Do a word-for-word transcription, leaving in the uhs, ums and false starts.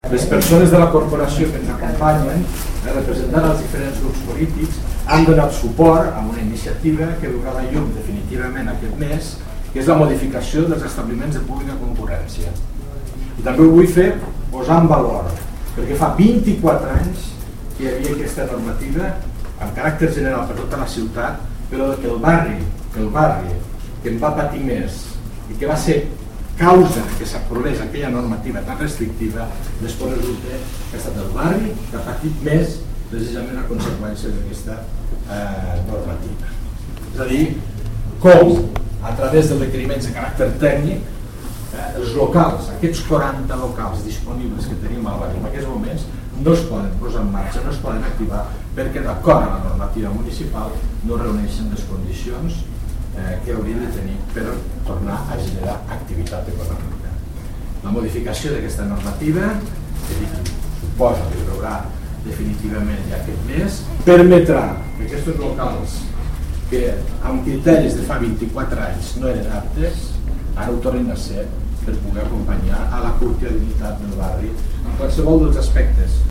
Les persones de la corporació que ens acompanyen, representant els diferents grups polítics, han donat suport a una iniciativa que veurà la llum definitivament aquest mes, que és la modificació dels establiments de pública concurrència. I també ho vull fer posar en valor, perquè fa vint-i-quatre anys que hi havia aquesta normativa amb caràcter general per tota la ciutat, però que el barri, que el barri que en va patir més i que va ser causa que s'aprovés aquella normativa tan restrictiva, després resulta que ha estat el barri que ha patit més precisament a conseqüència d'aquesta eh, normativa. És a dir, com a través de requeriments de caràcter tècnic eh, els locals, aquests quaranta locals disponibles que tenim al barri en aquests moments no es poden posar en marxa, no es poden activar perquè d'acord amb la normativa municipal no reuneixen les condicions eh, que haurien de tenir per tornar a generar activitat econòmica. La modificació d'aquesta normativa, que dic, suposa que es veurà definitivament ja aquest mes, permetrà que aquests locals que amb criteris de fa vint-i-quatre anys no eren aptes, ara ho tornin a ser per poder acompanyar a la quotidianitat del barri en qualsevol dels aspectes